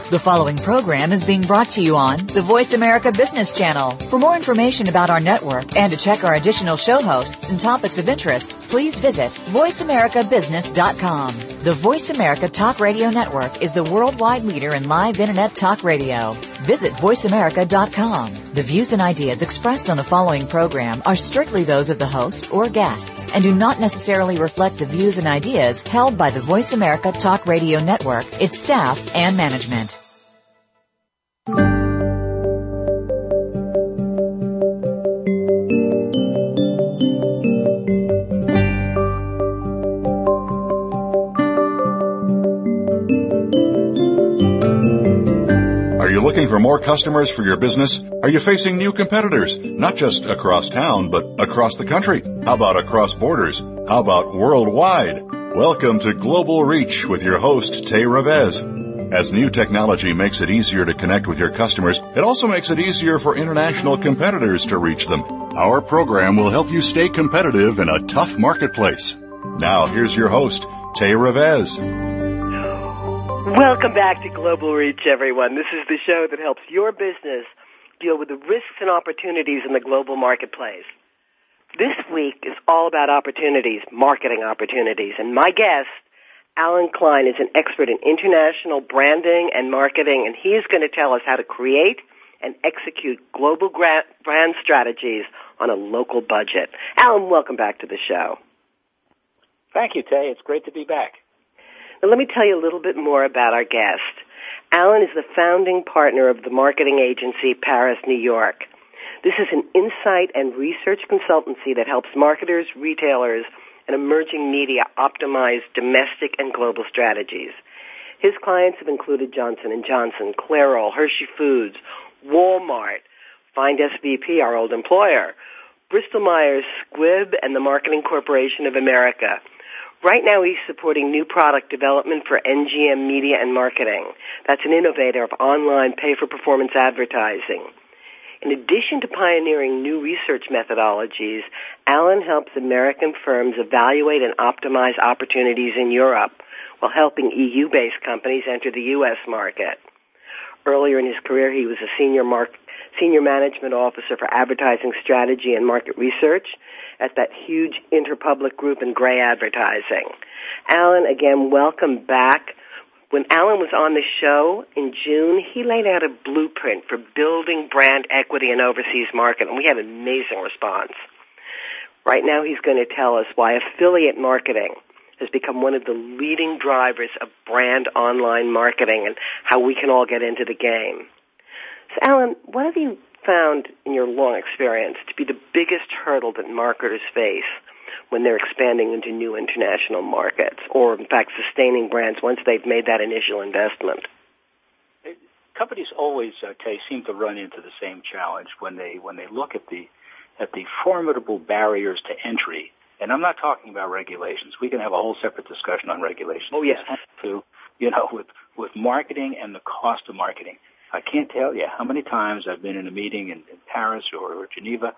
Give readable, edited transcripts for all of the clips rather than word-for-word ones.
The following program is being brought to you on the Voice America Business Channel. For more information about our network and to check our additional show hosts and topics of interest, please visit voiceamericabusiness.com. The Voice America Talk Radio Network is the worldwide leader in live Internet talk radio. Visit voiceamerica.com. The views and ideas expressed on the following program are strictly those of the host or guests and do not necessarily reflect the views and ideas held by the Voice America Talk Radio Network, its staff, and management. Are you looking for more customers for your business? Are you facing new competitors, not just across town, but across the country? How about across borders? How about worldwide? Welcome to Global Reach with your host, Tay Revez. As new technology makes it easier to connect with your customers, it also makes it easier for international competitors to reach them. Our program will help you stay competitive in a tough marketplace. Now, here's your host, Tay Revez. Welcome back to Global Reach, everyone. This is the show that helps your business deal with the risks and opportunities in the global marketplace. This week is all about opportunities, marketing opportunities, and my guest, Alan Klein, is an expert in international branding and marketing, and he is going to tell us how to create and execute global brand strategies on a local budget. Alan, welcome back to the show. Thank you, Tay. It's great to be back. Now, let me tell you a little bit more about our guest. Alan is the founding partner of the marketing agency Paris, New York. This is an insight and research consultancy that helps marketers, retailers, and emerging media optimize domestic and global strategies. His clients have included Johnson & Johnson, Clairol, Hershey Foods, Walmart, Find SVP, our old employer, Bristol-Myers Squibb, and the Marketing Corporation of America. Right now, he's supporting new product development for NGM Media and Marketing. That's an innovator of online pay-for-performance advertising. In addition to pioneering new research methodologies, Alan helps American firms evaluate and optimize opportunities in Europe while helping EU-based companies enter the U.S. market. Earlier in his career, he was a senior management officer for advertising strategy and market research at that huge Interpublic group in Gray Advertising. Alan, again, welcome back. When Alan was on the show in June, he laid out a blueprint for building brand equity in overseas market, and we had an amazing response. Right now, he's going to tell us why affiliate marketing has become one of the leading drivers of brand online marketing and how we can all get into the game. So, Alan, what have you found in your long experience to be the biggest hurdle that marketers face when they're expanding into new international markets, or in fact sustaining brands once they've made that initial investment? Companies always, Tay, seem to run into the same challenge when they look at the formidable barriers to entry. And I'm not talking about regulations. We can have a whole separate discussion on regulations. Oh, yes. With marketing and the cost of marketing. I can't tell you how many times I've been in a meeting in Paris or Geneva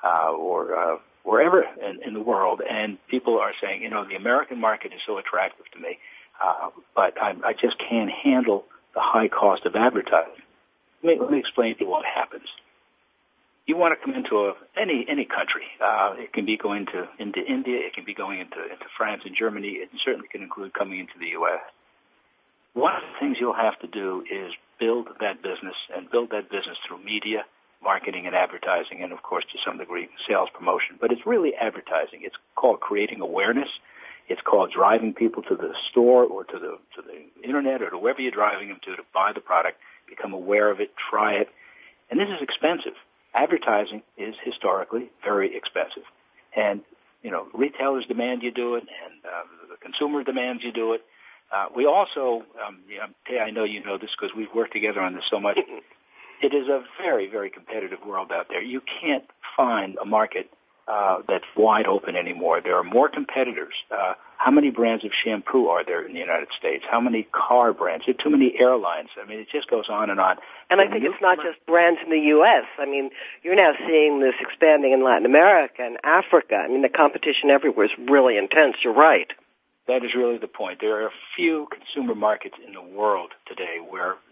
or wherever in the world, and people are saying, the American market is so attractive to me, but I just can't handle the high cost of advertising. Let me explain to you what happens. You want to come into any country. It can be going into India. It can be going into France and Germany. It certainly can include coming into the U.S. One of the things you'll have to do is build that business through media, marketing, and advertising, and, of course, to some degree, sales promotion. But it's really advertising. It's called creating awareness. It's called driving people to the store or to the Internet or to wherever you're driving them to buy the product, become aware of it, try it. And this is expensive. Advertising is historically very expensive. And, retailers demand you do it, and the consumer demands you do it. We also, I know you know this because we've worked together on this so much. It is a very, very competitive world out there. You can't find a market that's wide open anymore. There are more competitors. How many brands of shampoo are there in the United States? How many car brands? There are too many airlines. I mean, it just goes on and on. And I think it's not just brands in the U.S. I mean, you're now seeing this expanding in Latin America and Africa. I mean, the competition everywhere is really intense. You're right. That is really the point. There are a few consumer markets in the world today where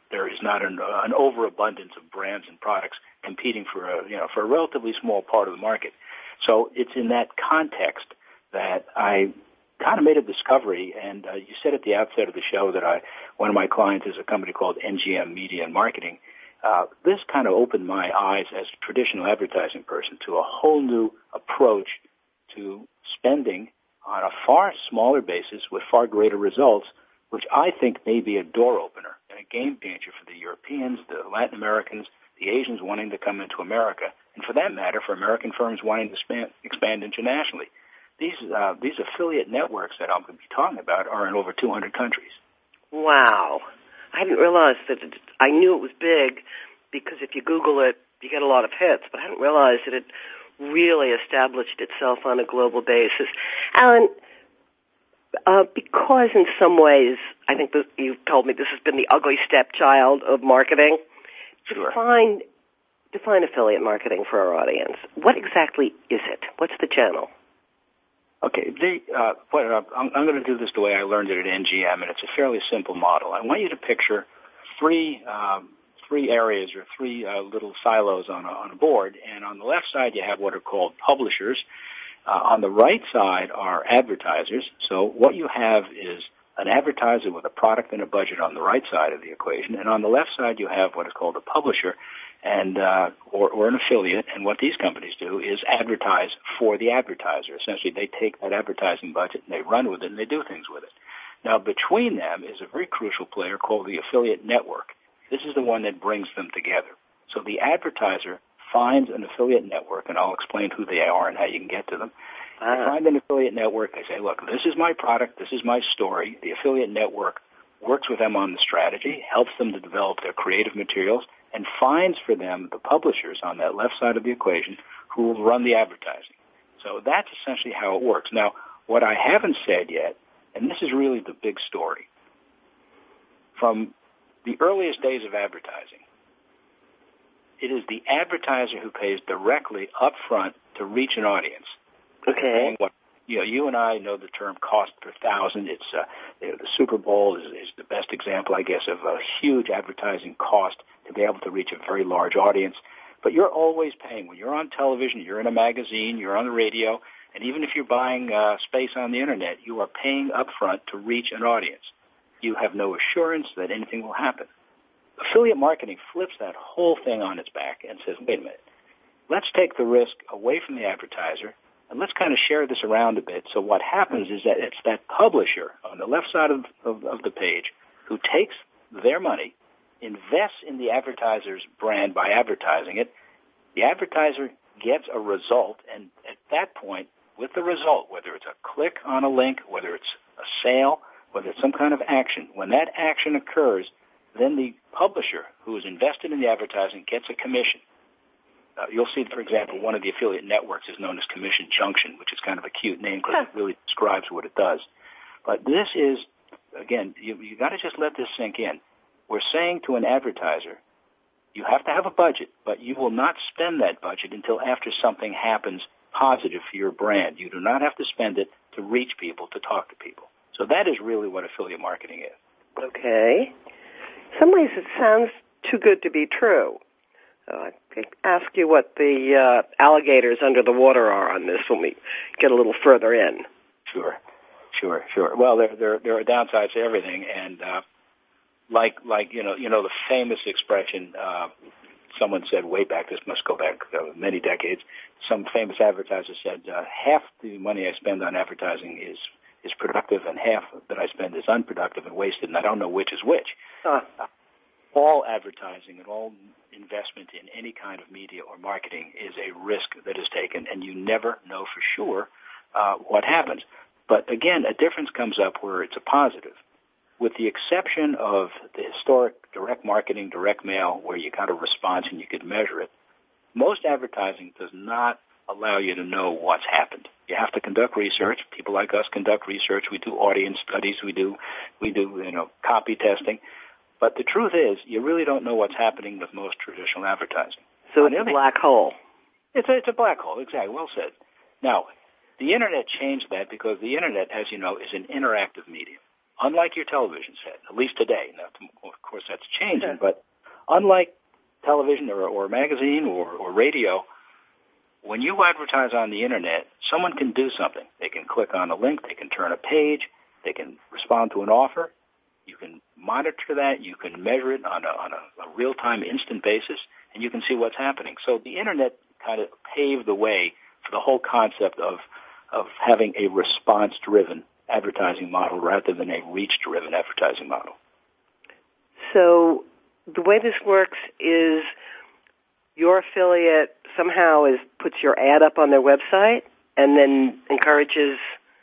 there is not an overabundance of brands and products competing for a relatively small part of the market. So it's in that context that I kind of made a discovery, and you said at the outset of the show that one of my clients is a company called NGM Media and Marketing. This kind of opened my eyes as a traditional advertising person to a whole new approach to spending on a far smaller basis with far greater results, which I think may be a door opener and a game changer for the Europeans, the Latin Americans, the Asians wanting to come into America, and for that matter, for American firms wanting to expand internationally. These affiliate networks that I'm going to be talking about are in over 200 countries. Wow. I didn't realize that I knew it was big because if you Google it, you get a lot of hits, but I didn't realize that it really established itself on a global basis. Alan, because in some ways, I think that you've told me this has been the ugly stepchild of marketing, Sure. Define affiliate marketing for our audience. What exactly is it? What's the channel? Okay, I'm going to do this the way I learned it at NGM, and it's a fairly simple model. I want you to picture three areas or three little silos on a board, and on the left side you have what are called publishers. On the right side are advertisers. So what you have is an advertiser with a product and a budget on the right side of the equation, and on the left side you have what is called a publisher, and or an affiliate. And what these companies do is advertise for the advertiser. Essentially, they take that advertising budget and they run with it and they do things with it. Now, between them is a very crucial player called the affiliate network. This is the one that brings them together. So the advertiser finds an affiliate network, and I'll explain who they are and how you can get to them. They find an affiliate network. They say, look, this is my product. This is my story. The affiliate network works with them on the strategy, helps them to develop their creative materials, and finds for them the publishers on that left side of the equation who will run the advertising. So that's essentially how it works. Now, what I haven't said yet, and this is really the big story, from the earliest days of advertising, it is the advertiser who pays directly up front to reach an audience. Okay. You and I know the term cost per thousand. It's the Super Bowl is the best example, I guess, of a huge advertising cost to be able to reach a very large audience. But you're always paying. When you're on television, you're in a magazine, you're on the radio, and even if you're buying space on the Internet, you are paying up front to reach an audience. You have no assurance that anything will happen. Affiliate marketing flips that whole thing on its back and says, wait a minute, let's take the risk away from the advertiser, and let's kind of share this around a bit. So what happens is that it's that publisher on the left side of the page who takes their money, invests in the advertiser's brand by advertising it. The advertiser gets a result, and at that point, with the result, whether it's a click on a link, whether it's a sale, whether it's some kind of action, when that action occurs, then the publisher who is invested in the advertising gets a commission. You'll see, for example, one of the affiliate networks is known as Commission Junction, which is kind of a cute name because it really describes what it does. But this is, again, you got to just let this sink in. We're saying to an advertiser, you have to have a budget, but you will not spend that budget until after something happens positive for your brand. You do not have to spend it to reach people, to talk to people. So that is really what affiliate marketing is. Okay. In some ways it sounds too good to be true. I ask you what the alligators under the water are on this when we get a little further in. Sure. Well, there are downsides to everything, and like the famous expression. Someone said way back. This must go back many decades. Some famous advertiser said, "Half the money I spend on advertising is productive, and half that I spend is unproductive and wasted, and I don't know which is which." All advertising and all investment in any kind of media or marketing is a risk that is taken, and you never know for sure what happens. But again, a difference comes up where it's a positive. With the exception of the historic direct marketing, direct mail, where you got a response and you could measure it, most advertising does not allow you to know what's happened. You have to conduct research. People like us conduct research. We do audience studies. We do copy testing. But the truth is, you really don't know what's happening with most traditional advertising. So it's a black hole. It's a black hole, exactly. Well said. Now, the Internet changed that because the Internet, as you know, is an interactive medium. Unlike your television set, at least today. Now, of course, that's changing. But unlike television or magazine or radio, when you advertise on the Internet, someone can do something. They can click on a link, they can turn a page, they can respond to an offer. You can monitor that, you can measure it on a real-time, instant basis, and you can see what's happening. So the Internet kind of paved the way for the whole concept of having a response-driven advertising model rather than a reach-driven advertising model. So the way this works is your affiliate somehow puts your ad up on their website and then encourages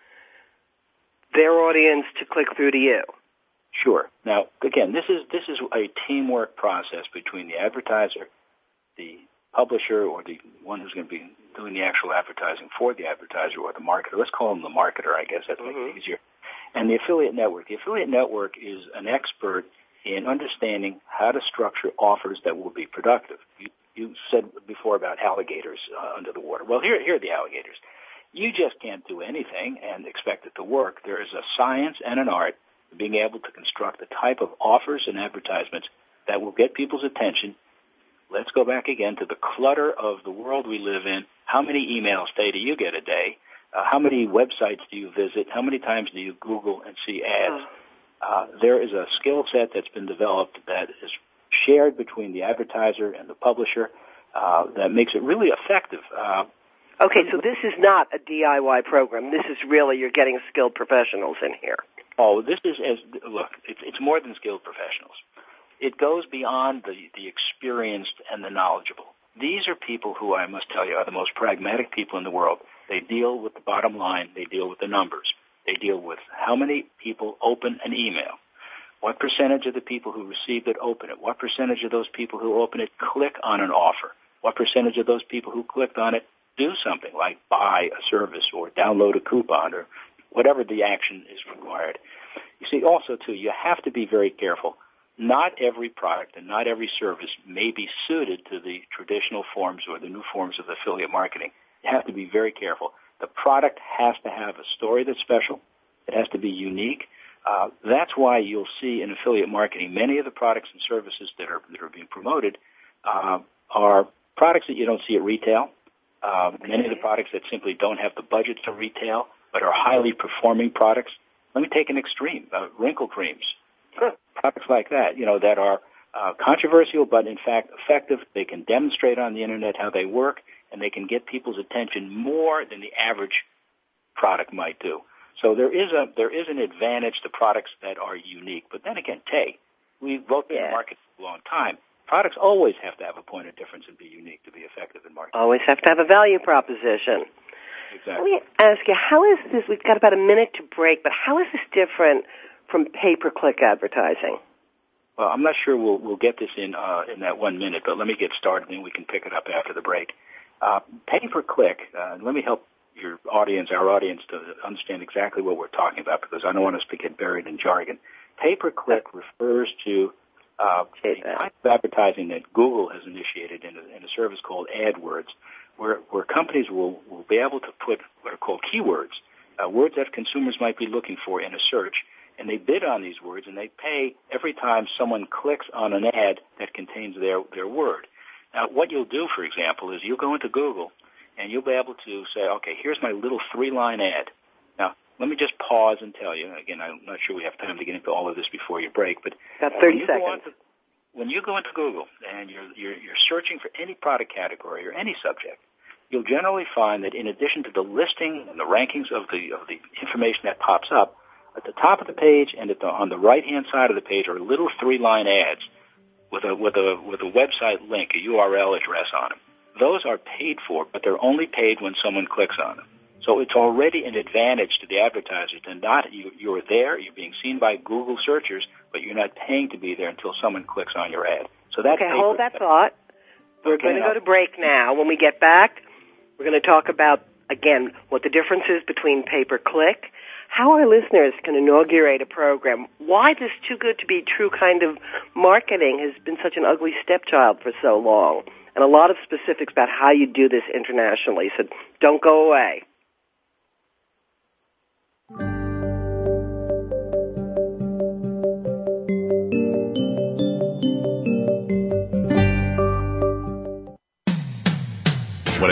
their audience to click through to you. Sure. Now, again, this is a teamwork process between the advertiser, the publisher, or the one who's going to be doing the actual advertising for the advertiser or the marketer. Let's call him the marketer, I guess. That makes it easier. And the affiliate network. The affiliate network is an expert in understanding how to structure offers that will be productive. You said before about alligators under the water. Well, here are the alligators. You just can't do anything and expect it to work. There is a science and an art to being able to construct the type of offers and advertisements that will get people's attention. Let's go back again to the clutter of the world we live in. How many emails do you get a day? How many websites do you visit? How many times do you Google and see ads? There is a skill set that's been developed that is shared between the advertiser and the publisher that makes it really effective. Okay, so this is not a DIY program. This is really, you're getting skilled professionals in here. Oh, this is, it's more than skilled professionals. It goes beyond the experienced and the knowledgeable. These are people who, I must tell you, are the most pragmatic people in the world. They deal with the bottom line. They deal with the numbers. They deal with how many people open an email. What percentage of the people who receive it open it? What percentage of those people who open it click on an offer? What percentage of those people who clicked on it do something like buy a service or download a coupon or whatever the action is required? You see, also, too, you have to be very careful. Not every product and not every service may be suited to the traditional forms or the new forms of affiliate marketing. You have to be very careful. The product has to have a story that's special. It has to be unique. That's why you'll see in affiliate marketing many of the products and services that are being promoted are products that you don't see at retail. Many of the products that simply don't have the budget to retail but are highly performing products. Let me take an extreme, wrinkle creams. Products like that, that are controversial but in fact effective. They can demonstrate on the Internet how they work, and they can get people's attention more than the average product might do. So there is an advantage to products that are unique. But then again, we've both been in the market for a long time. Products always have to have a point of difference and be unique to be effective in marketing. Always have to have a value proposition. Exactly. Let me ask you, how is this, we've got about a minute to break, but how is this different from pay-per-click advertising? Well, I'm not sure we'll get this in that 1 minute, but let me get started and we can pick it up after the break. Pay-per-click, let me help our audience to understand exactly what we're talking about because I don't want us to get buried in jargon. Pay-per-click refers to a type of advertising that Google has initiated in a service called AdWords, where companies will be able to put what are called keywords, words that consumers might be looking for in a search, and they bid on these words, and they pay every time someone clicks on an ad that contains their word. Now, what you'll do, for example, is you'll go into Google, and you'll be able to say, okay, here's my little 3-line ad. Now, let me just pause and tell you, again, I'm not sure we have time to get into all of this before your break, but got 30 seconds. When you go into Google and you're searching for any product category or any subject, you'll generally find that in addition to the listing and the rankings of the information that pops up, at the top of the page and on the right-hand side of the page are little 3-line ads with a website link, a URL address on them. Those are paid for, but they're only paid when someone clicks on them. So it's already an advantage to the advertiser to not, you're there, you're being seen by Google searchers, but you're not paying to be there until someone clicks on your ad. So that's okay, hold that thought. We're going to go to break now. When we get back, we're going to talk about, again, what the difference is between pay-per-click, how our listeners can inaugurate a program, why this too good to be true kind of marketing has been such an ugly stepchild for so long, and a lot of specifics about how you do this internationally. So don't go away.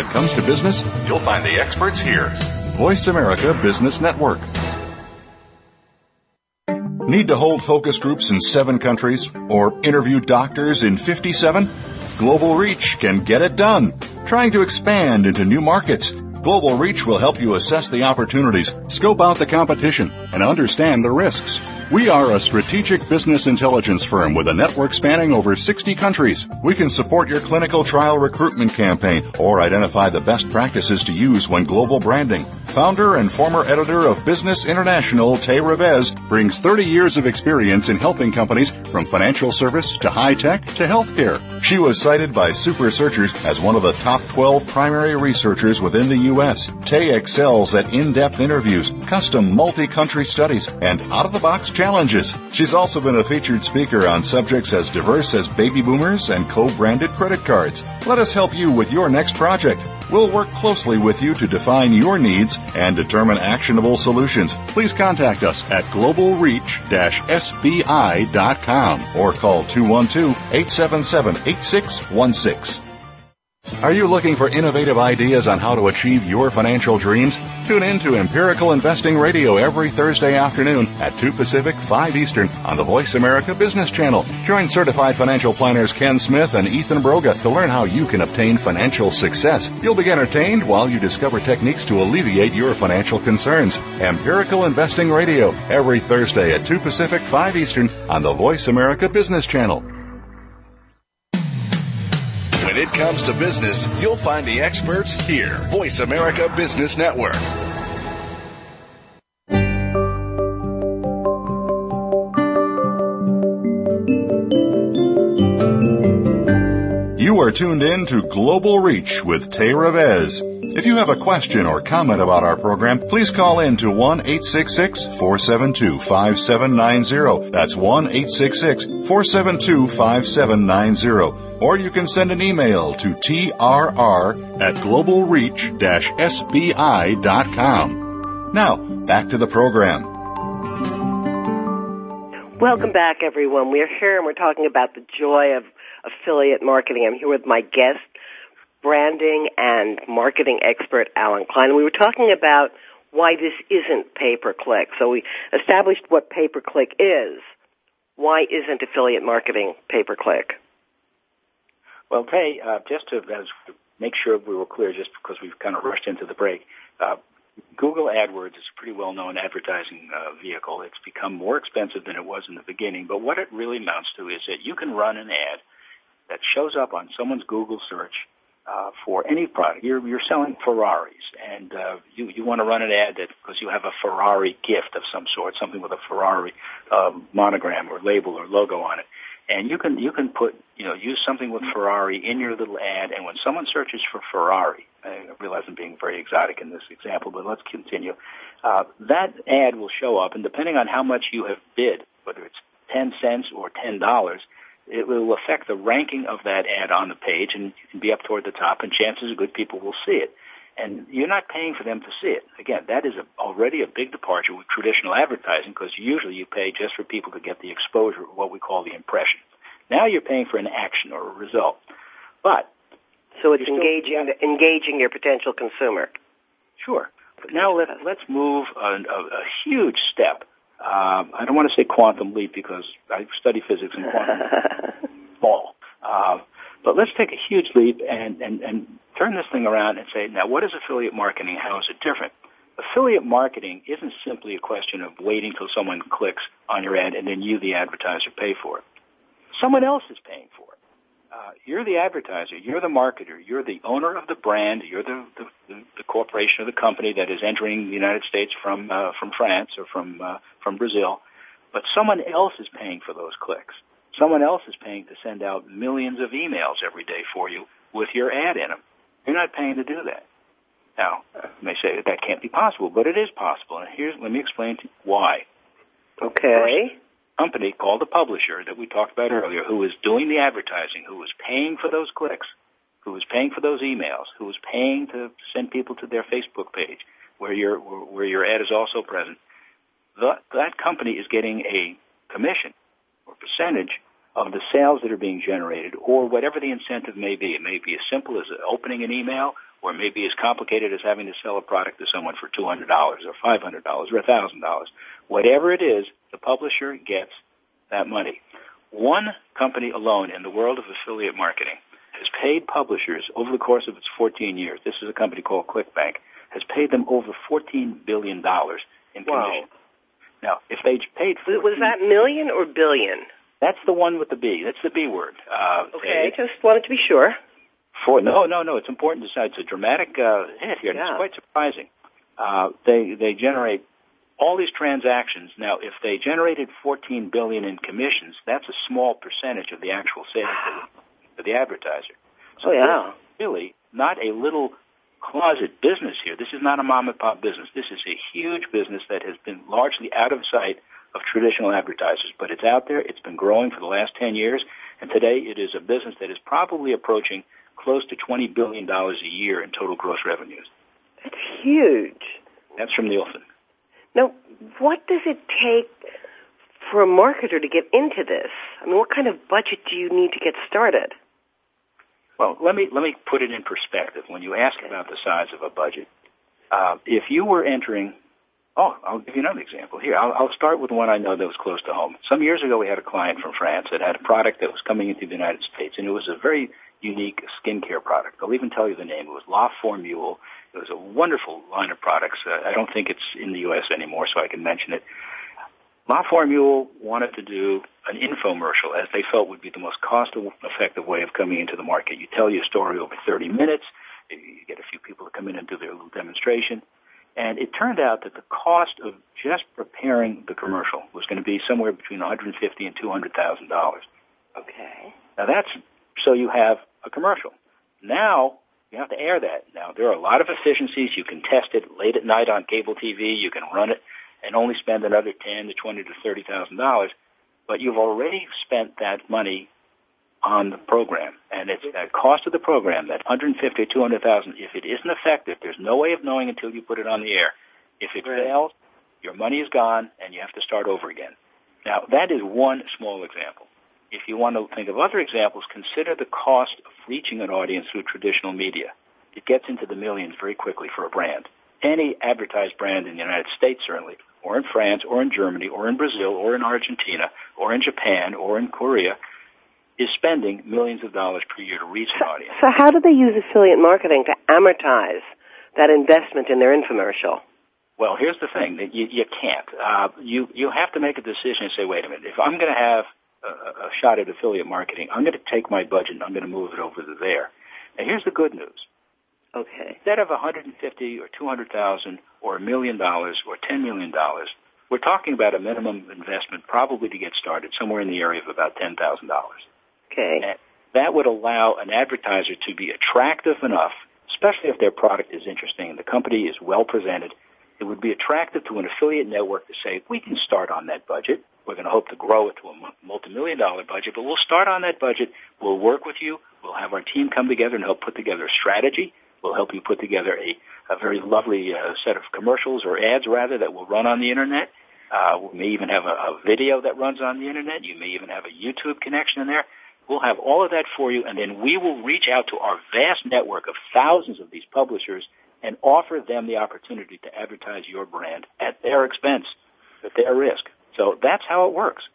it comes to business, you'll find the experts here. Voice America Business Network. Need to hold focus groups in 7 countries or interview doctors in 57? Global Reach can get it done. Trying to expand into new markets, Global Reach will help you assess the opportunities, scope out the competition, and understand the risks. We are a strategic business intelligence firm with a network spanning over 60 countries. We can support your clinical trial recruitment campaign or identify the best practices to use when global branding. Founder and former editor of Business International, Tay Revez, brings 30 years of experience in helping companies from financial service to high tech to healthcare. She was cited by Super Searchers as one of the top 12 primary researchers within the U.S. Tay excels at in-depth interviews, custom multi-country studies, and out-of-the-box challenges. She's also been a featured speaker on subjects as diverse as baby boomers and co-branded credit cards. Let us help you with your next project. We'll work closely with you to define your needs and determine actionable solutions. Please contact us at globalreach-sbi.com or call 212-877-8616. Are you looking for innovative ideas on how to achieve your financial dreams? Tune in to Empirical Investing Radio every Thursday afternoon at 2 Pacific, 5 Eastern on the Voice America Business Channel. Join certified financial planners Ken Smith and Ethan Broga to learn how you can obtain financial success. You'll be entertained while you discover techniques to alleviate your financial concerns. Empirical Investing Radio every Thursday at 2 Pacific, 5 Eastern on the Voice America Business Channel. When it comes to business, you'll find the experts here. Voice America Business Network. You are tuned in to Global Reach with Tay Revez. If you have a question or comment about our program, please call in to 1-866-472-5790. That's 1-866-472-5790. Or you can send an email to trr@globalreach-sbi.com. Now, back to the program. Welcome back, everyone. We're here and we're talking about the joy of affiliate marketing. I'm here with my guest, branding and marketing expert Alan Klein. And we were talking about why this isn't pay-per-click. So we established what pay-per-click is. Why isn't affiliate marketing pay-per-click? Well, Tay, just to make sure we were clear, just because we've kind of rushed into the break, Google AdWords is a pretty well-known advertising vehicle. It's become more expensive than it was in the beginning, but what it really amounts to is that you can run an ad that shows up on someone's Google search for any product. You're selling Ferraris, and you want to run an ad that because you have a Ferrari gift of some sort, something with a Ferrari monogram or label or logo on it. And you can put, use something with Ferrari in your little ad, and when someone searches for Ferrari, I realize I'm being very exotic in this example, but let's continue, that ad will show up, and depending on how much you have bid, whether it's 10 cents or $10, it will affect the ranking of that ad on the page, and you can be up toward the top, and chances are good people will see it. And you're not paying for them to see it. Again, that is already a big departure with traditional advertising because usually you pay just for people to get the exposure, what we call the impression. Now you're paying for an action or a result. But so it's engaging your potential consumer. Sure. But now let's move a huge step. I don't want to say quantum leap because I study physics and quantum ball. But let's take a huge leap and turn this thing around and say, now what is affiliate marketing? How is it different? Affiliate marketing isn't simply a question of waiting till someone clicks on your ad and then you, the advertiser, pay for it. Someone else is paying for it. You're the advertiser. You're the marketer. You're the owner of the brand. You're the corporation or the company that is entering the United States from France or from Brazil. But someone else is paying for those clicks. Someone else is paying to send out millions of emails every day for you with your ad in them. You're not paying to do that. Now, you may say that can't be possible, but it is possible. And let me explain to you why. Okay. First, a company called the publisher that we talked about earlier, who is doing the advertising, who is paying for those clicks, who is paying for those emails, who is paying to send people to their Facebook page where your ad is also present. That company is getting a commission or percentage of the sales that are being generated or whatever the incentive may be. It may be as simple as opening an email or maybe as complicated as having to sell a product to someone for $200 or $500 or $1,000. Whatever it is, the publisher gets that money. One company alone in the world of affiliate marketing has paid publishers over the course of its 14 years, this is a company called ClickBank, has paid them over $14 billion in commission. Wow. Now, if they paid... Was that million or billion? That's the one with the B. That's the B word. Okay, just wanted to be sure. No, it's important to say it's a dramatic hit here, and it's quite surprising. They generate all these transactions. Now, if they generated $14 billion in commissions, that's a small percentage of the actual sales for the advertiser. So it's really not a little closet business here. This is not a mom-and-pop business. This is a huge business that has been largely out of sight of traditional advertisers, but it's out there. It's been growing for the last 10 years, and today it is a business that is probably approaching close to $20 billion a year in total gross revenues. That's huge. That's from Nielsen. Now, what does it take for a marketer to get into this? I mean, what kind of budget do you need to get started? Well, let me put it in perspective. When you ask about the size of a budget, if you were entering, I'll give you another example. Here, I'll start with one I know that was close to home. Some years ago, we had a client from France that had a product that was coming into the United States, and it was a very unique skincare product. I'll even tell you the name. It was La Formule. It was a wonderful line of products. I don't think it's in the U.S. anymore, so I can mention it. La Formule wanted to do an infomercial, as they felt would be the most cost-effective way of coming into the market. You tell your story over 30 minutes. You get a few people to come in and do their little demonstration. And it turned out that the cost of just preparing the commercial was going to be somewhere between $150,000 and $200,000. Okay. Now that's so you have a commercial. Now you have to air that. Now there are a lot of efficiencies. You can test it late at night on cable TV. You can run it and only spend another $10,000 to $20,000 to $30,000. But you've already spent that money on the program, and it's that cost of the program, that $150,000 to $200,000. If it isn't effective, there's no way of knowing until you put it on the air. If it fails, your money is gone, and you have to start over again. Now, that is one small example. If you want to think of other examples, consider the cost of reaching an audience through traditional media. It gets into the millions very quickly for a brand. Any advertised brand in the United States, certainly, or in France, or in Germany, or in Brazil, or in Argentina, or in Japan, or in Korea, is spending millions of dollars per year to reach an audience. So how do they use affiliate marketing to amortize that investment in their infomercial? Well, here's the thing. You can't. You have to make a decision and say, wait a minute, if I'm going to have a shot at affiliate marketing, I'm going to take my budget and I'm going to move it over to there. Now, here's the good news. Okay. Instead of $150,000 or $200,000 or $1 million or $10 million, we're talking about a minimum investment probably to get started somewhere in the area of about $10,000. Okay. And that would allow an advertiser to be attractive enough, especially if their product is interesting and the company is well presented. It would be attractive to an affiliate network to say, we can start on that budget. We're going to hope to grow it to a multi-million-dollar budget, but we'll start on that budget. We'll work with you. We'll have our team come together and help put together a strategy. We'll help you put together a very lovely set of commercials or ads, rather, that will run on the Internet. We may even have a video that runs on the Internet. You may even have a YouTube connection in there. We'll have all of that for you, and then we will reach out to our vast network of thousands of these publishers and offer them the opportunity to advertise your brand at their expense, at their risk. So that's how it works.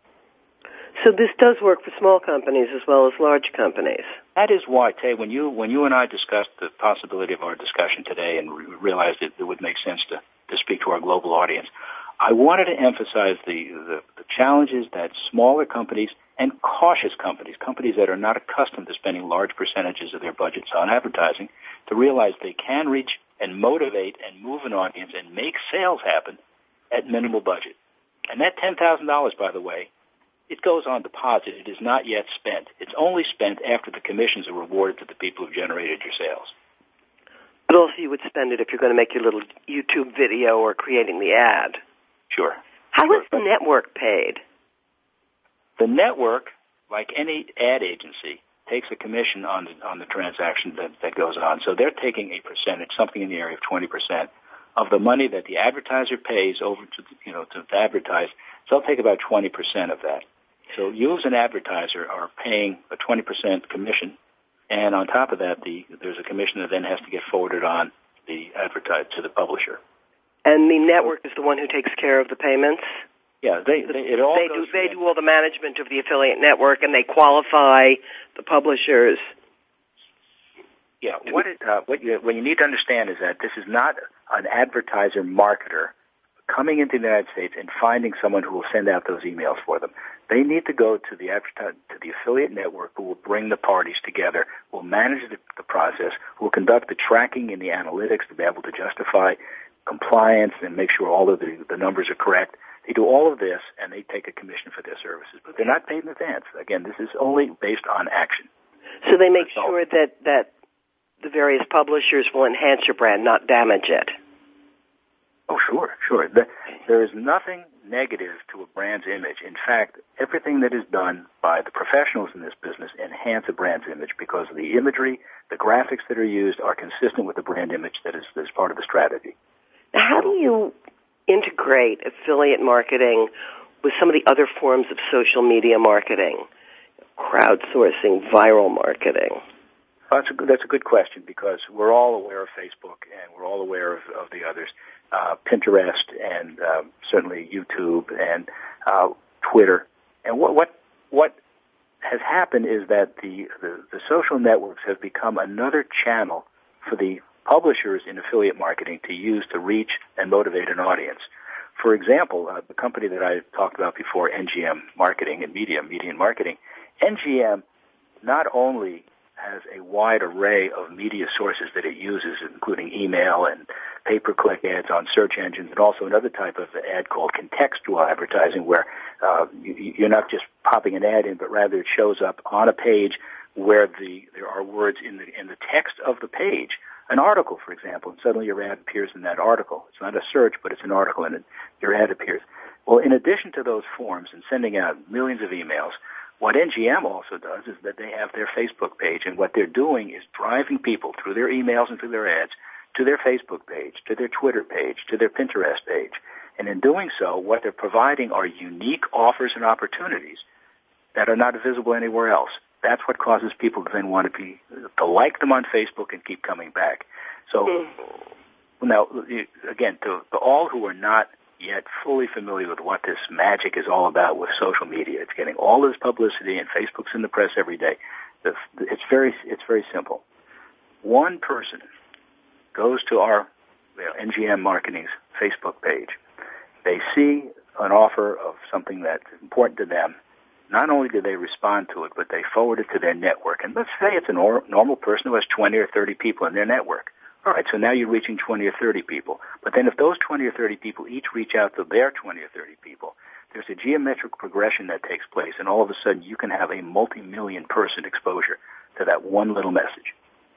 So this does work for small companies as well as large companies. That is why, Tay, when you and I discussed the possibility of our discussion today and realized that it would make sense to speak to our global audience, I wanted to emphasize the challenges that smaller companies and cautious companies that are not accustomed to spending large percentages of their budgets on advertising, to realize they can reach and motivate and move an audience and make sales happen at minimal budget. And that $10,000, by the way, it goes on deposit. It is not yet spent. It's only spent after the commissions are rewarded to the people who generated your sales. But also you would spend it if you're going to make your little YouTube video or creating the ad. Sure. How is the network paid? The network, like any ad agency, takes a commission on the transaction that goes on. So they're taking a percentage, something in the area of 20%, of the money that the advertiser pays over to advertise. So they'll take about 20% of that. So you as an advertiser are paying a 20% commission And on top of that, there's a commission that then has to get forwarded on to the publisher. And the network is the one who takes care of the payments? Yeah, they do all the management of the affiliate network, and they qualify the publishers. Yeah, what you need to understand is that this is not an advertiser marketer coming into the United States and finding someone who will send out those emails for them. They need to go to the affiliate network, who will bring the parties together, will manage the process, who will conduct the tracking and the analytics to be able to justify compliance and make sure all of the numbers are correct. They do all of this, and they take a commission for their services, but they're not paid in advance. Again, this is only based on action. So they make sure that the various publishers will enhance your brand, not damage it. Oh, sure. There is nothing negative to a brand's image. In fact, everything that is done by the professionals in this business enhance a brand's image because the imagery, the graphics that are used are consistent with the brand image that is part of the strategy. Now, how do you integrate affiliate marketing with some of the other forms of social media marketing, crowdsourcing, viral marketing? That's a good question, because we're all aware of Facebook and we're all aware of the others, Pinterest and certainly YouTube and Twitter. And what has happened is that the social networks have become another channel for the publishers in affiliate marketing to use to reach and motivate an audience. For example, the company that I talked about before, NGM Marketing and Media and Marketing, NGM not only has a wide array of media sources that it uses, including email and pay-per-click ads on search engines, and also another type of ad called contextual advertising, where you're not just popping an ad in, but rather it shows up on a page where there are words in the text of the page. An article, for example, and suddenly your ad appears in that article. It's not a search, but it's an article, and your ad appears. Well, in addition to those forms and sending out millions of emails, what NGM also does is that they have their Facebook page, and what they're doing is driving people through their emails and through their ads to their Facebook page, to their Twitter page, to their Pinterest page. And in doing so, what they're providing are unique offers and opportunities that are not visible anywhere else. That's what causes people to then want to like them on Facebook and keep coming back. So now, again, to all who are not yet fully familiar with what this magic is all about with social media, it's getting all this publicity, and Facebook's in the press every day. It's very simple. One person goes to our NGM Marketing's Facebook page. They see an offer of something that's important to them. Not only do they respond to it, but they forward it to their network. And let's say it's a normal person who has 20 or 30 people in their network. All right, so now you're reaching 20 or 30 people. But then if those 20 or 30 people each reach out to their 20 or 30 people, there's a geometric progression that takes place, and all of a sudden you can have a multi-million person exposure to that one little message.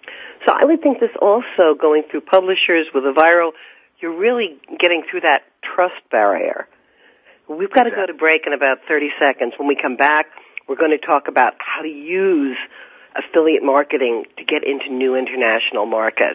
So I would think this also, going through publishers with a viral, you're really getting through that trust barrier. We've got to go to break in about 30 seconds. When we come back, we're going to talk about how to use affiliate marketing to get into new international markets.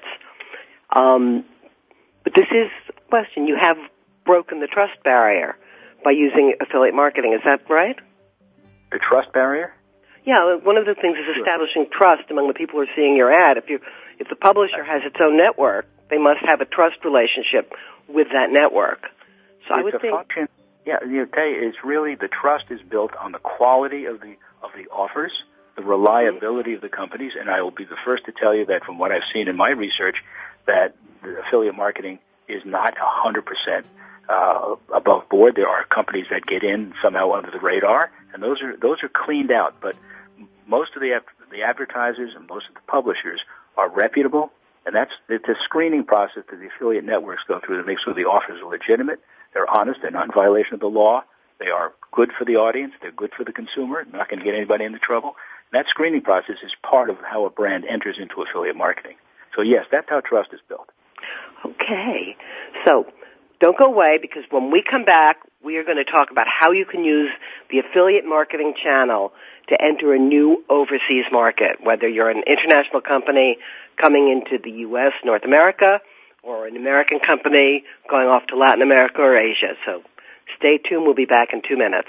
But this is a question. You have broken the trust barrier by using affiliate marketing. Is that right? The trust barrier? Yeah, one of the things is establishing trust among the people who are seeing your ad. If the publisher has its own network, they must have a trust relationship with that network. So I would think. Function. Yeah, it's really the trust is built on the quality of the offers, the reliability of the companies, and I will be the first to tell you that from what I've seen in my research, that the affiliate marketing is not 100% above board. There are companies that get in somehow under the radar, and those are cleaned out. But most of the advertisers and most of the publishers are reputable, and it's a screening process that the affiliate networks go through to make sure the offers are legitimate. They're honest. They're not in violation of the law. They are good for the audience. They're good for the consumer. Not going to get anybody into trouble. That screening process is part of how a brand enters into affiliate marketing. So, yes, that's how trust is built. Okay. So don't go away, because when we come back, we are going to talk about how you can use the affiliate marketing channel to enter a new overseas market, whether you're an international company coming into the U.S., North America, or an American company going off to Latin America or Asia. So stay tuned. We'll be back in 2 minutes.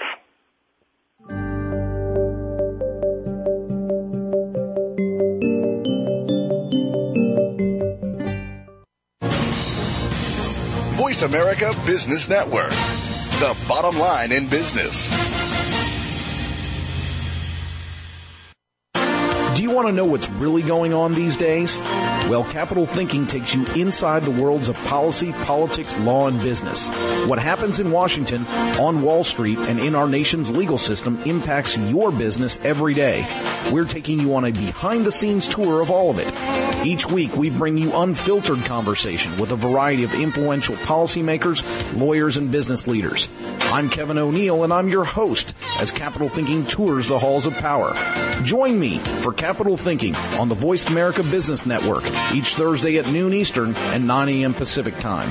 Voice America Business Network, the bottom line in business. Do you want to know what's really going on these days? Well, Capital Thinking takes you inside the worlds of policy, politics, law, and business. What happens in Washington, on Wall Street, and in our nation's legal system impacts your business every day. We're taking you on a behind-the-scenes tour of all of it. Each week, we bring you unfiltered conversation with a variety of influential policymakers, lawyers, and business leaders. I'm Kevin O'Neill, and I'm your host as Capital Thinking tours the halls of power. Join me for Capital Thinking on the Voice America Business Network each Thursday at noon Eastern and 9 a.m. Pacific Time.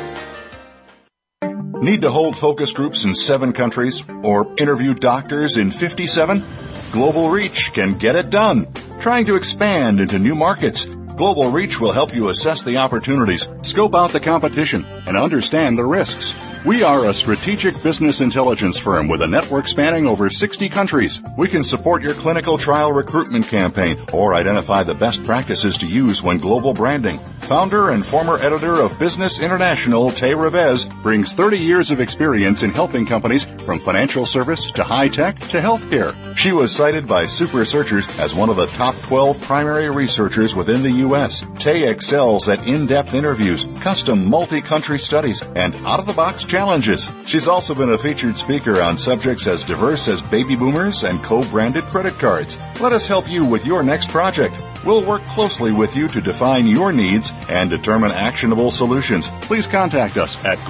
Need to hold focus groups in 7 countries or interview doctors in 57? Global Reach can get it done. Trying to expand into new markets, Global Reach will help you assess the opportunities, scope out the competition, and understand the risks. We are a strategic business intelligence firm with a network spanning over 60 countries. We can support your clinical trial recruitment campaign or identify the best practices to use when global branding. Founder and former editor of Business International, Tay Revez, brings 30 years of experience in helping companies from financial service to high tech to healthcare. She was cited by Super Searchers as one of the top 12 primary researchers within the U.S. Tay excels at in-depth interviews, custom multi-country studies, and out-of-the-box challenges. She's also been a featured speaker on subjects as diverse as baby boomers and co-branded credit cards. Let us help you with your next project. We'll work closely with you to define your needs and determine actionable solutions. Please contact us at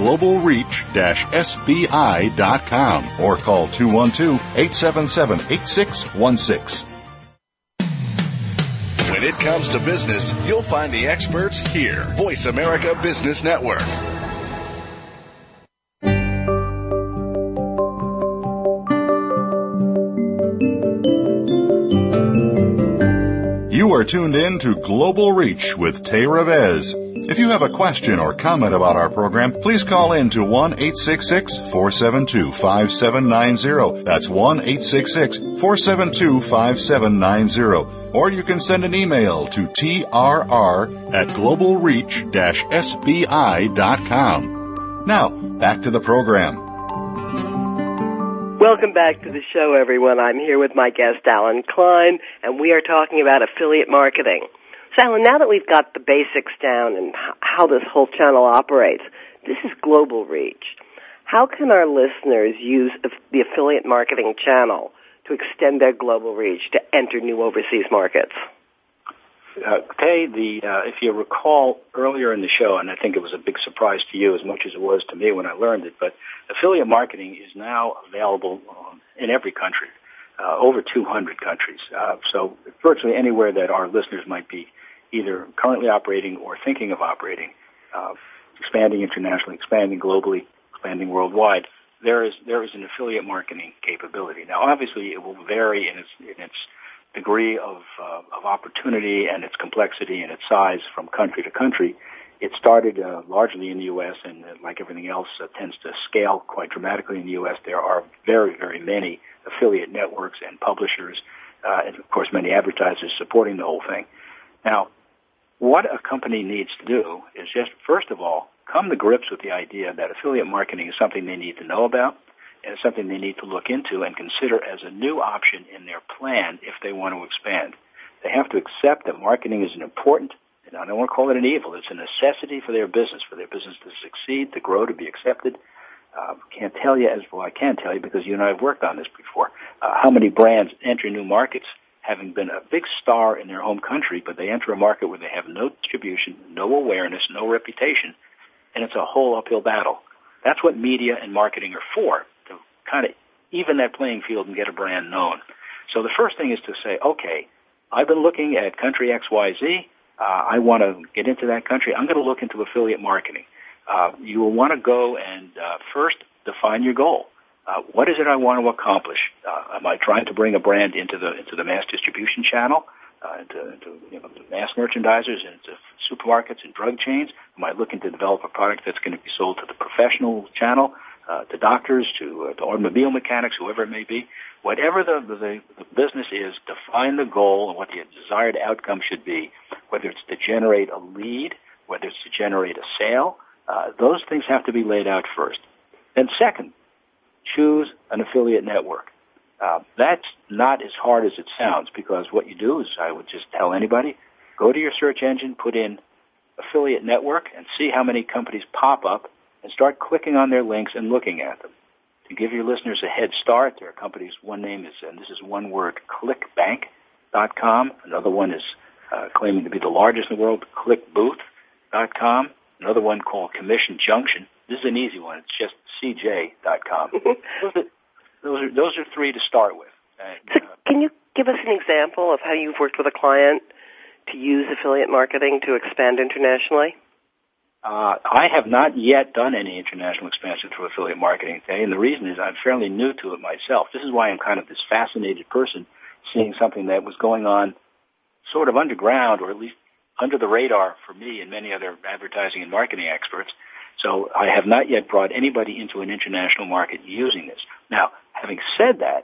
globalreach-sbi.com or call 212-877-8616. When it comes to business, you'll find the experts here. Voice America Business Network. You are tuned in to Global Reach with Tay Revez. If you have a question or comment about our program, please call in to 1-866-472-5790. That's 1-866-472-5790. Or you can send an email to trr@globalreach-sbi.com. Now, back to the program. Welcome back to the show, everyone. I'm here with my guest, Alan Klein, and we are talking about affiliate marketing. So, Alan, now that we've got the basics down and how this whole channel operates, this is Global Reach. How can our listeners use the affiliate marketing channel to extend their global reach to enter new overseas markets? Tay, if you recall earlier in the show, and I think it was a big surprise to you as much as it was to me when I learned it, but affiliate marketing is now available in every country, over 200 countries. So virtually anywhere that our listeners might be either currently operating or thinking of operating, expanding internationally, expanding globally, expanding worldwide, there is an affiliate marketing capability. Now, obviously, it will vary in its degree of opportunity and its complexity and its size from country to country. It started largely in the U.S. and, like everything else, tends to scale quite dramatically in the U.S. There are very, very many affiliate networks and publishers, and, of course, many advertisers supporting the whole thing. Now, what a company needs to do is just, first of all, come to grips with the idea that affiliate marketing is something they need to know about, and it's something they need to look into and consider as a new option in their plan if they want to expand. They have to accept that marketing is an important, and I don't want to call it an evil, it's a necessity for their business to succeed, to grow, to be accepted. Can't tell you, as well I can tell you because you and I have worked on this before, how many brands enter new markets having been a big star in their home country, but they enter a market where they have no distribution, no awareness, no reputation, and it's a whole uphill battle. That's what media and marketing are for, to kind of even that playing field and get a brand known. So the first thing is to say, okay, I've been looking at country XYZ. I want to get into that country. I'm going to look into affiliate marketing. You will want to go and first define your goal. What is it I want to accomplish? Am I trying to bring a brand into the mass distribution channel, into mass merchandisers, into supermarkets and drug chains? Am I looking to develop a product that's going to be sold to the professional channel, to doctors, to automobile mechanics, whoever it may be? Whatever the business is, define the goal and what the desired outcome should be, whether it's to generate a lead, whether it's to generate a sale, Those things have to be laid out first. Then second, choose an affiliate network. That's not as hard as it sounds, because what you do is, I would just tell anybody, go to your search engine, put in affiliate network, and see how many companies pop up, and start clicking on their links and looking at them. To give your listeners a head start, there are companies, one name is, and this is one word, ClickBank.com. Another one is claiming to be the largest in the world, ClickBooth.com. Another one called Commission Junction. This is an easy one. It's just CJ.com. Those are three to start with. So can you give us an example of how you've worked with a client to use affiliate marketing to expand internationally? I have not yet done any international expansion through affiliate marketing today, and the reason is I'm fairly new to it myself. This is why I'm kind of this fascinated person seeing something that was going on sort of underground, or at least under the radar for me and many other advertising and marketing experts. So I have not yet brought anybody into an international market using this. Now, having said that,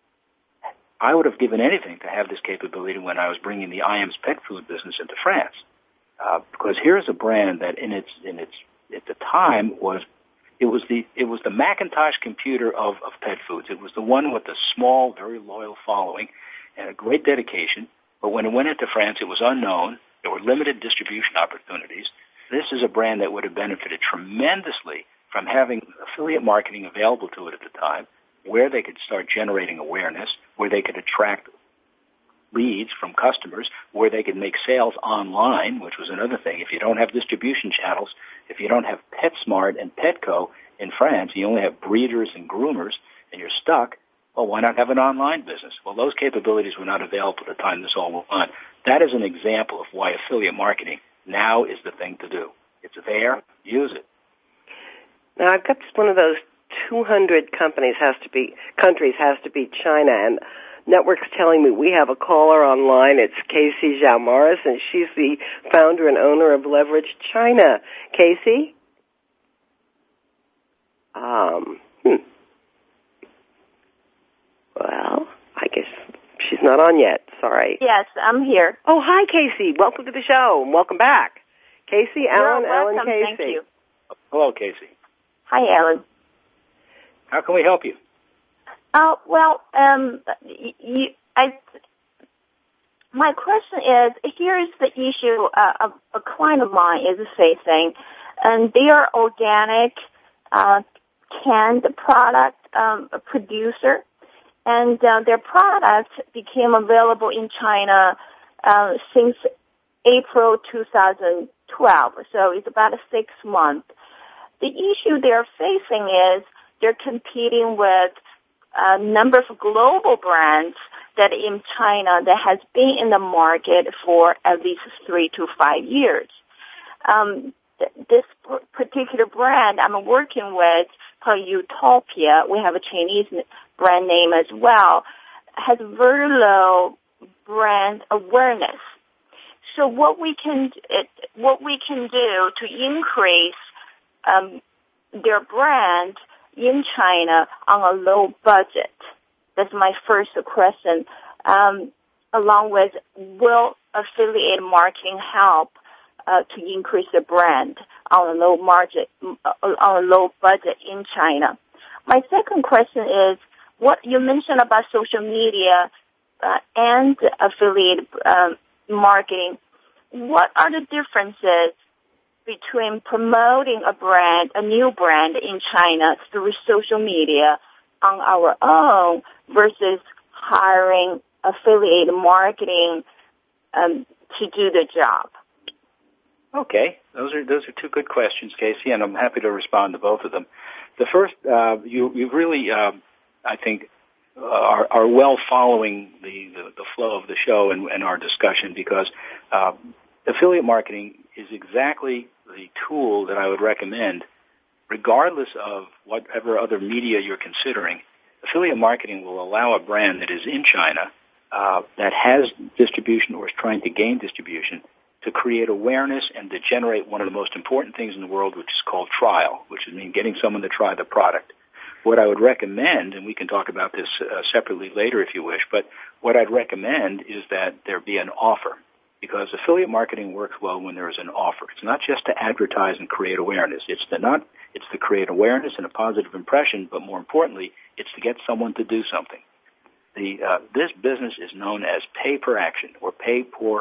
I would have given anything to have this capability when I was bringing the IAMS pet food business into France. Because here's a brand that at the time was the Macintosh computer of pet foods. It was the one with the small, very loyal following and a great dedication. But when it went into France, it was unknown. There were limited distribution opportunities. This is a brand that would have benefited tremendously from having affiliate marketing available to it at the time, where they could start generating awareness, where they could attract leads from customers, where they could make sales online, which was another thing. If you don't have distribution channels, if you don't have PetSmart and Petco in France, you only have breeders and groomers, and you're stuck, well, why not have an online business? Well, those capabilities were not available at the time this all went on. That is an example of why affiliate marketing now is the thing to do. It's there, use it. Now, I've got one of those 200 countries has to be China, and network's telling me we have a caller online. It's Casey Zhao Morris, and she's the founder and owner of Leverage China. Casey? Well, I guess she's not on yet. Sorry. Yes, I'm here. Oh, hi, Casey. Welcome to the show, and welcome back. Casey, Alan, You're welcome. Alan, Casey. Thank you. Hello, Casey. Hi, Alan. How can we help you? My question is, here's the issue a client of mine is facing, and they are organic canned product producer, and their product became available in China since April 2012, so it's about 6 months. The issue they're facing is they're competing with a number of global brands that in China that has been in the market for at least 3 to 5 years. This particular brand I'm working with, called Utopia, we have a Chinese brand name as well, has very low brand awareness. So what we can do to increase their brand in China on a low budget? That's my first question. Along with, will affiliate marketing help to increase the brand on a low budget in China? My second question is, what you mentioned about social media and affiliate marketing. What are the differences between promoting a new brand in China through social media on our own versus hiring affiliate marketing to do the job? Okay, those are two good questions, Casey, and I'm happy to respond to both of them. The first, you really, I think, are well following the flow of the show and our discussion, because affiliate marketing is exactly the tool that I would recommend, regardless of whatever other media you're considering. Affiliate marketing will allow a brand that is in China, that has distribution or is trying to gain distribution, to create awareness and to generate one of the most important things in the world, which is called trial, which means getting someone to try the product. What I would recommend, and we can talk about this separately later if you wish, but what I'd recommend is that there be an offer. because affiliate marketing works well when there is an offer. It's not just to advertise and create awareness. It's to create awareness and a positive impression, but more importantly, it's to get someone to do something. This business is known as pay per action or pay for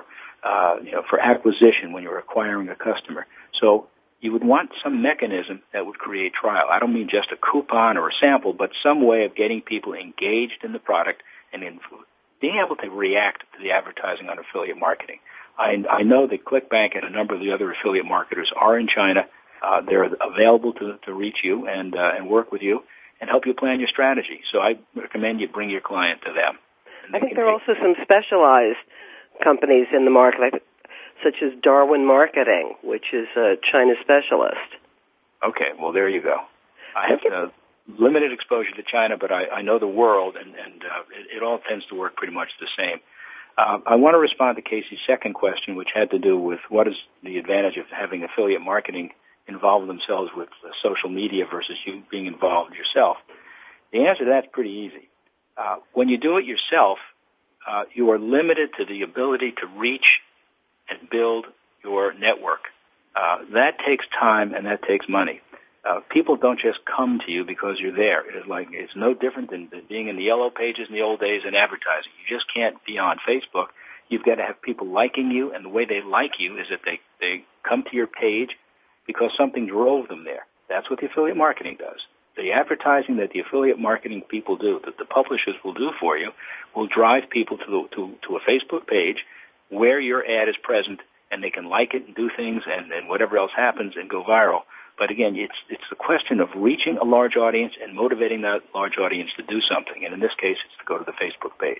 acquisition when you're acquiring a customer. So you would want some mechanism that would create trial. I don't mean just a coupon or a sample, but some way of getting people engaged in the product and in being able to react to the advertising on affiliate marketing. I know that ClickBank and a number of the other affiliate marketers are in China. They're available to reach you and work with you and help you plan your strategy. So I recommend you bring your client to them. I think there are also some specialized companies in the market, such as Darwin Marketing, which is a China specialist. Okay, well, there you go. I have limited exposure to China, but I know the world, and it all tends to work pretty much the same. I want to respond to Casey's second question, which had to do with what is the advantage of having affiliate marketing involve themselves with social media versus you being involved yourself. The answer to that's pretty easy. When you do it yourself, you are limited to the ability to reach and build your network. That takes time and that takes money. People don't just come to you because you're there. It's no different than being in the yellow pages in the old days in advertising. You just can't be on Facebook. You've got to have people liking you, and the way they like you is that they come to your page because something drove them there. That's what the affiliate marketing does. The advertising that the affiliate marketing people do, that the publishers will do for you, will drive people to a Facebook page where your ad is present, and they can like it and do things and whatever else happens and go viral. But again, it's the question of reaching a large audience and motivating that large audience to do something. And in this case, it's to go to the Facebook page.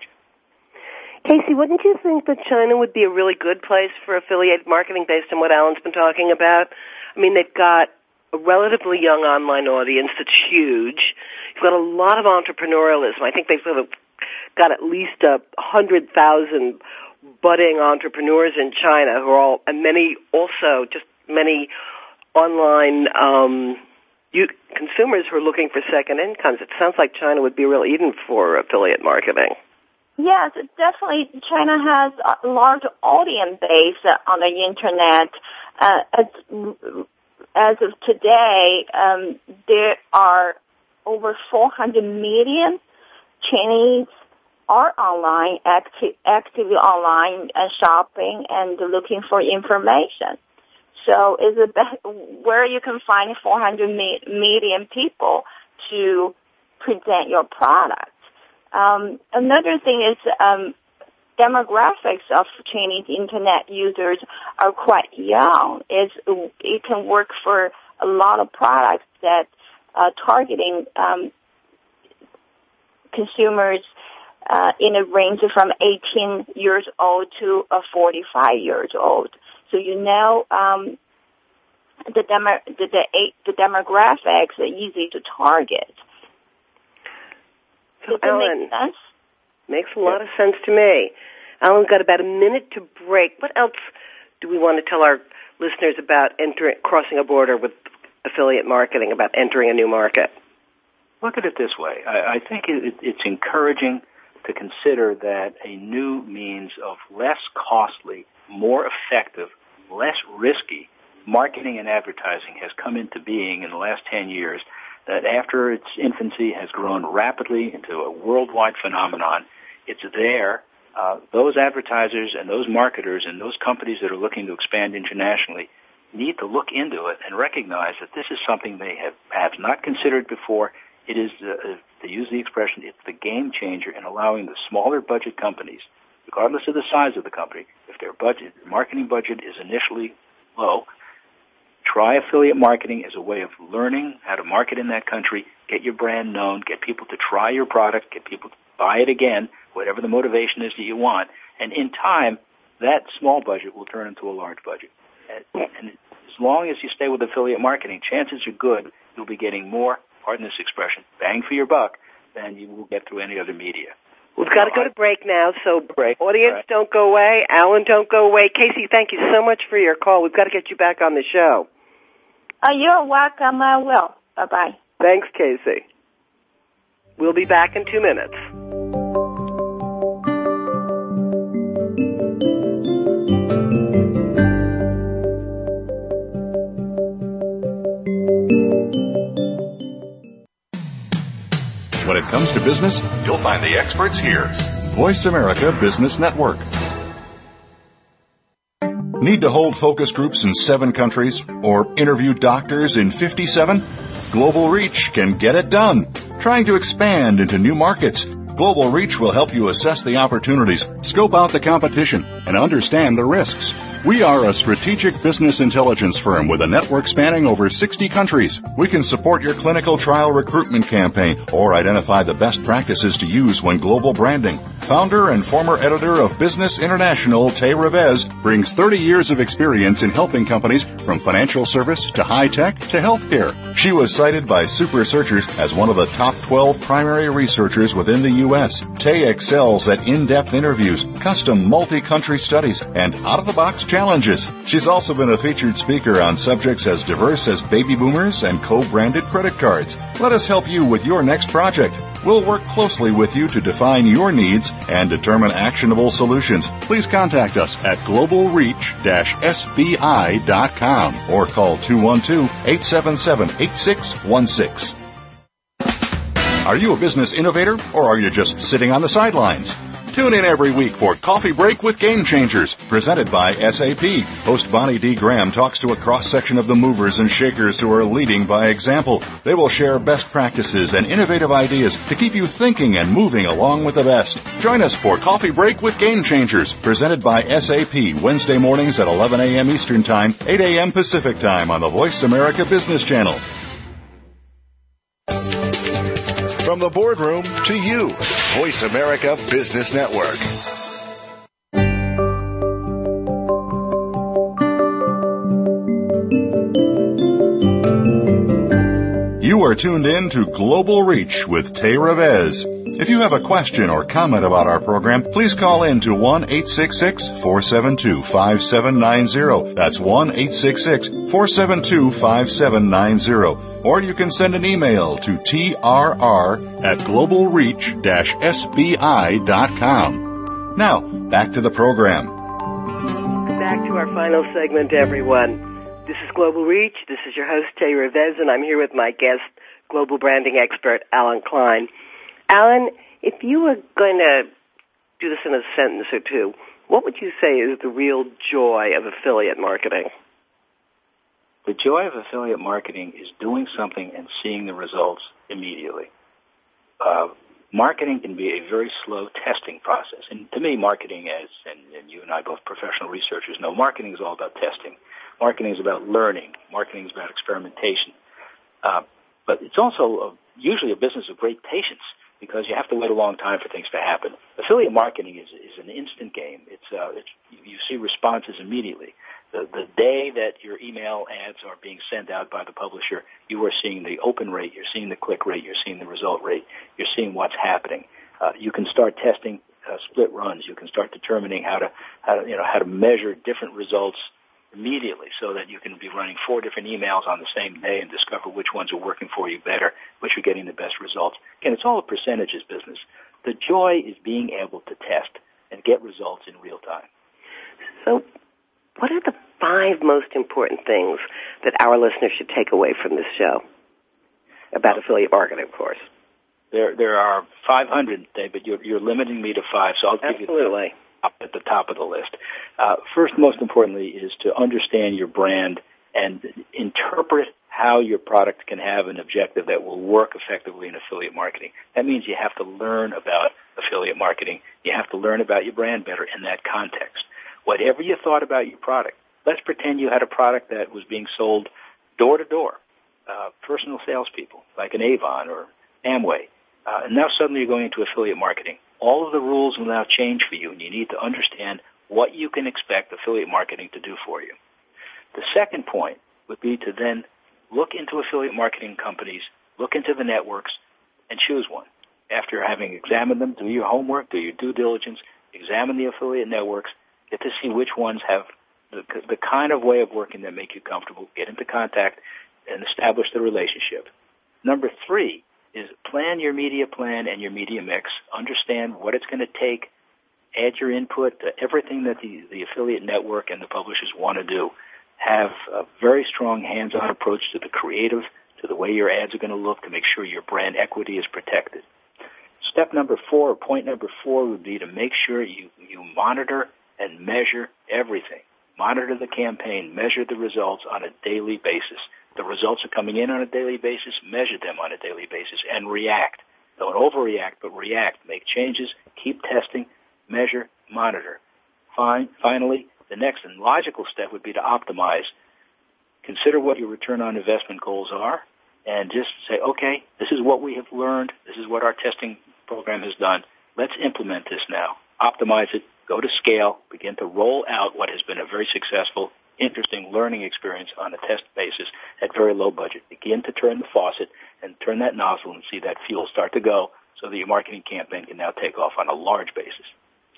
Casey, wouldn't you think that China would be a really good place for affiliate marketing based on what Alan's been talking about? I mean, they've got a relatively young online audience that's huge. You've got a lot of entrepreneurialism. I think they've sort of got at least 100,000 budding entrepreneurs in China who are all, and many online consumers who are looking for second incomes. It sounds like China would be real even for affiliate marketing. Yes, definitely. China has a large audience base on the internet. As of today, there are over 400 million Chinese are online, actively online and shopping and looking for information. So is it where you can find 400 million people to present your product? Another thing is demographics of Chinese internet users are quite young. It can work for a lot of products that are targeting consumers in a range from 18 years old to 45 years old. So the demographics are easy to target. So Alan, make sense? Makes a lot of sense to me. Alan's got about a minute to break. What else do we want to tell our listeners about crossing a border with affiliate marketing, about entering a new market? Look at it this way. I think it's encouraging to consider that a new means of less costly, more effective, less risky marketing and advertising has come into being in the last 10 years, that after its infancy has grown rapidly into a worldwide phenomenon. It's there. Those advertisers and those marketers and those companies that are looking to expand internationally need to look into it and recognize that this is something they have perhaps not considered before. It is, to use the expression, it's the game changer in allowing the smaller budget companies, regardless of the size of the company, if their marketing budget is initially low, try affiliate marketing as a way of learning how to market in that country, get your brand known, get people to try your product, get people to buy it again, whatever the motivation is that you want. And in time, that small budget will turn into a large budget. And as long as you stay with affiliate marketing, chances are good you'll be getting more, pardon this expression, bang for your buck than you will get through any other media. We've got to go to break now, so audience, don't go away. Alan, don't go away. Casey, thank you so much for your call. We've got to get you back on the show. You're welcome. I will. Bye-bye. Thanks, Casey. We'll be back in 2 minutes. business? You'll find the experts here. Voice America Business Network. Need to hold focus groups in 7 countries or interview doctors in 57? Global Reach can get it done. Trying to expand into new markets, Global Reach will help you assess the opportunities, scope out the competition, and understand the risks. We are a strategic business intelligence firm with a network spanning over 60 countries. We can support your clinical trial recruitment campaign or identify the best practices to use when global branding. Founder and former editor of Business International, Tay Revez, brings 30 years of experience in helping companies from financial service to high tech to healthcare. She was cited by Super Searchers as one of the top 12 primary researchers within the U.S. Tay excels at in-depth interviews, custom multi-country studies, and out-of-the-box challenges. She's also been a featured speaker on subjects as diverse as baby boomers and co-branded credit cards. Let us help you with your next project. We'll work closely with you to define your needs and determine actionable solutions. Please contact us at globalreach-sbi.com or call 212-877-8616. Are you a business innovator or are you just sitting on the sidelines? Tune in every week for Coffee Break with Game Changers, presented by SAP. Host Bonnie D. Graham talks to a cross-section of the movers and shakers who are leading by example. They will share best practices and innovative ideas to keep you thinking and moving along with the best. Join us for Coffee Break with Game Changers, presented by SAP, Wednesday mornings at 11 a.m. Eastern Time, 8 a.m. Pacific Time on the Voice America Business Channel. From the boardroom to you, Voice America Business Network. You are tuned in to Global Reach with Tay Revez. If you have a question or comment about our program, please call in to 1-866-472-5790. That's 1-866-472-5790. Or you can send an email to trr@globalreach-sbi.com. Now, back to the program. Back to our final segment, everyone. This is Global Reach. This is your host, Tay Revez, and I'm here with my guest, global branding expert, Alan Klein. Alan, if you were going to do this in a sentence or two, what would you say is the real joy of affiliate marketing? The joy of affiliate marketing is doing something and seeing the results immediately. Marketing can be a very slow testing process. And to me, marketing, and you and I both professional researchers know, marketing is all about testing. Marketing is about learning. Marketing is about experimentation. But it's also usually a business of great patience, because you have to wait a long time for things to happen. Affiliate marketing is an instant game. You see responses immediately. The day that your email ads are being sent out by the publisher, you are seeing the open rate, you're seeing the click rate, you're seeing the result rate, you're seeing what's happening. You can start testing split runs. You can start determining how to measure different results immediately, so that you can be running 4 different emails on the same day and discover which ones are working for you better, which are getting the best results. Again, it's all a percentages business. The joy is being able to test and get results in real time. So what are the 5 most important things that our listeners should take away from this show about affiliate marketing, of course? There are 500, David. You're limiting me to 5, so I'll give you at the top of the list. First, most importantly, is to understand your brand and interpret how your product can have an objective that will work effectively in affiliate marketing. That means you have to learn about affiliate marketing. You have to learn about your brand better in that context. Whatever you thought about your product, let's pretend you had a product that was being sold door to door, personal salespeople like an Avon or Amway, and now suddenly you're going into affiliate marketing. All of the rules will now change for you, and you need to understand what you can expect affiliate marketing to do for you. The second point would be to then look into affiliate marketing companies, look into the networks, and choose one. After having examined them, do your homework, do your due diligence, examine the affiliate networks, get to see which ones have the kind of way of working that make you comfortable, get into contact, and establish the relationship. Number 3 is plan your media plan and your media mix. Understand what it's going to take. Add your input to everything that the affiliate network and the publishers want to do. Have a very strong hands-on approach to the creative, to the way your ads are going to look, to make sure your brand equity is protected. Step number 4, or point number 4, would be to make sure you monitor and measure everything. Monitor the campaign, measure the results on a daily basis. The results are coming in on a daily basis, measure them on a daily basis, and react. Don't overreact, but react. Make changes, keep testing, measure, monitor. Finally, the next and logical step would be to optimize. Consider what your return on investment goals are, and just say, okay, this is what we have learned. This is what our testing program has done. Let's implement this now. Optimize it, go to scale, begin to roll out what has been a very successful, interesting learning experience on a test basis at very low budget. Begin to turn the faucet and turn that nozzle and see that fuel start to go so that your marketing campaign can now take off on a large basis.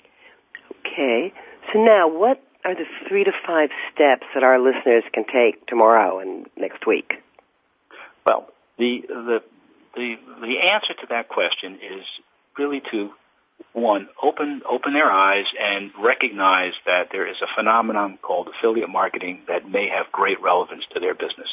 Okay. So now what are the 3 to 5 steps that our listeners can take tomorrow and next week? Well, the answer to that question is really to, one, open their eyes and recognize that there is a phenomenon called affiliate marketing that may have great relevance to their business.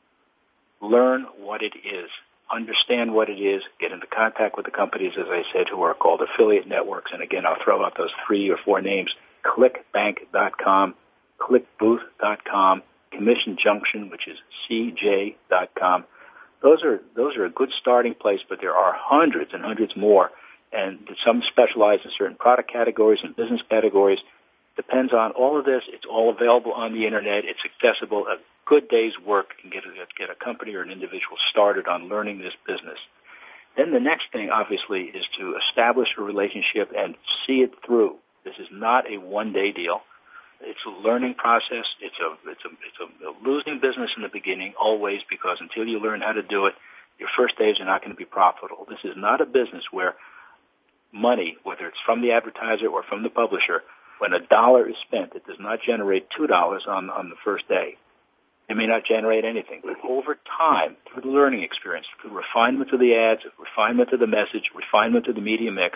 Learn what it is. Understand what it is. Get into contact with the companies, as I said, who are called affiliate networks. And again, I'll throw out those 3 or 4 names: ClickBank.com, ClickBooth.com, Commission Junction, which is CJ.com. Those are a good starting place, but there are hundreds and hundreds more, and some specialize in certain product categories and business categories. Depends on all of this. It's all available on the internet. It's accessible. A good day's work can get a company or an individual started on learning this business. Then the next thing, obviously, is to establish a relationship and see it through. This is not a one-day deal. It's a learning process. It's a losing business in the beginning, always, because until you learn how to do it, your first days are not going to be profitable. This is not a business where money, whether it's from the advertiser or from the publisher, when $1 is spent, it does not generate $2 on the first day. It may not generate anything, but over time, through the learning experience, through refinement of the ads, refinement of the message, refinement of the media mix,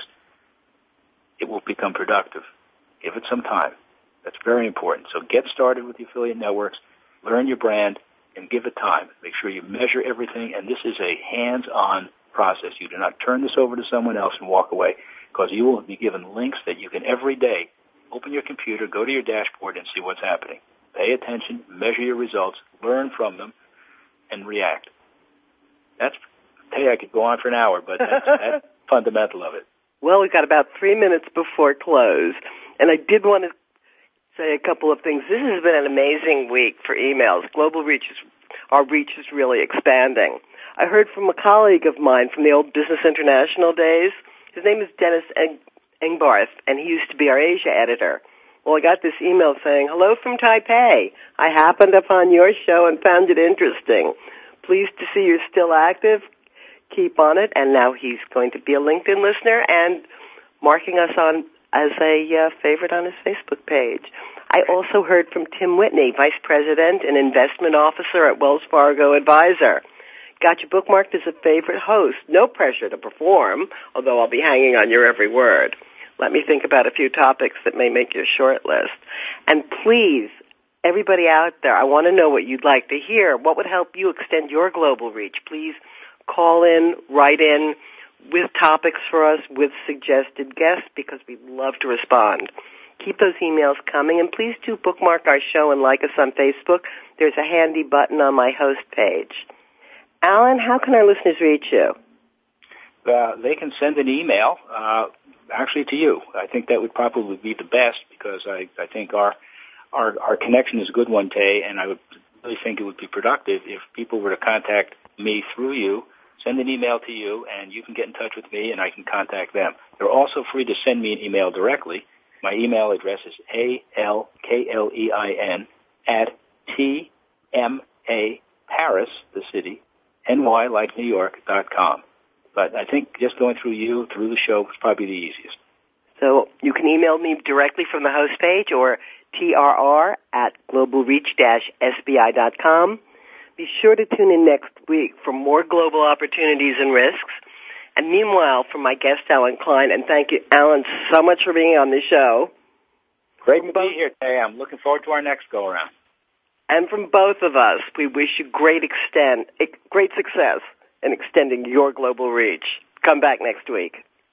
it will become productive. Give it some time. That's very important. So get started with the affiliate networks, learn your brand, and give it time. Make sure you measure everything, and this is a hands-on process. You do not turn this over to someone else and walk away, because you will be given links that you can every day open your computer, go to your dashboard, and see what's happening. Pay attention, measure your results, learn from them, and react. I could go on for an hour, but that's fundamental of it. Well, we've got about 3 minutes before close, and I did want to say a couple of things. This has been an amazing week for emails. Our reach is really expanding. I heard from a colleague of mine from the old Business International days. His name is Dennis Engbarth, and he used to be our Asia editor. Well, I got this email saying, "Hello from Taipei. I happened upon your show and found it interesting. Pleased to see you're still active. Keep on it." And now he's going to be a LinkedIn listener and marking us on as a favorite on his Facebook page. I also heard from Tim Whitney, Vice President and Investment Officer at Wells Fargo Advisor. Got you bookmarked as a favorite host. No pressure to perform, although I'll be hanging on your every word. Let me think about a few topics that may make your short list. And please, everybody out there, I want to know what you'd like to hear. What would help you extend your global reach? Please call in, write in with topics for us, with suggested guests, because we'd love to respond. Keep those emails coming, and please do bookmark our show and like us on Facebook. There's a handy button on my host page. Alan, how can our listeners reach you? They can send an email, actually to you. I think that would probably be the best, because I think our connection is a good one, Tay, and I would really think it would be productive if people were to contact me through you, send an email to you, and you can get in touch with me, and I can contact them. They're also free to send me an email directly. My email address is alklein @tma Paris, the city, NY like New York.com. But I think just going through you, through the show, is probably the easiest. So you can email me directly from the host page, or trr@globalreach-sbi.com. Be sure to tune in next week for more global opportunities and risks. And meanwhile, for my guest, Alan Klein, and thank you, Alan, so much for being on the show. Great to be here today. I'm looking forward to our next go-around. And from both of us, we wish you great success in extending your global reach. Come back next week.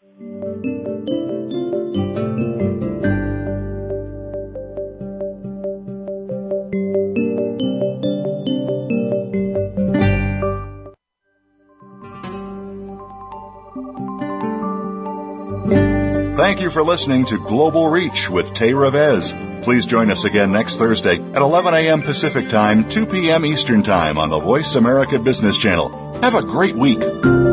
Thank you for listening to Global Reach with Tay Revez. Please join us again next Thursday at 11 a.m. Pacific Time, 2 p.m. Eastern Time on the Voice America Business Channel. Have a great week.